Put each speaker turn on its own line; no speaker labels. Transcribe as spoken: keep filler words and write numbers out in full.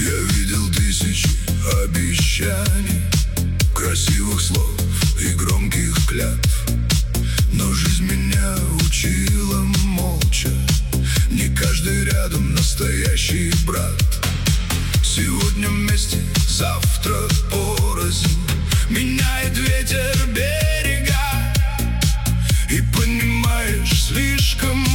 видел тысячи обещаний, красивых слов и громких клятв, но жизнь меня учила молча. Не каждый рядом настоящий брат. Сегодня вместе, завтра порознь. Меняет ветер берега, и понимаешь, слишком